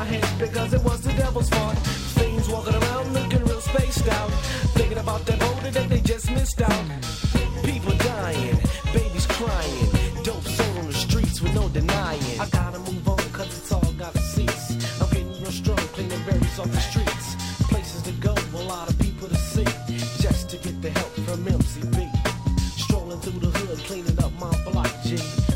my head because it was the devil's fault. Fiends walking around looking real spaced out, thinking about that boulder that they just missed out. People dying, babies crying, dope sold on the streets with no denying. I gotta move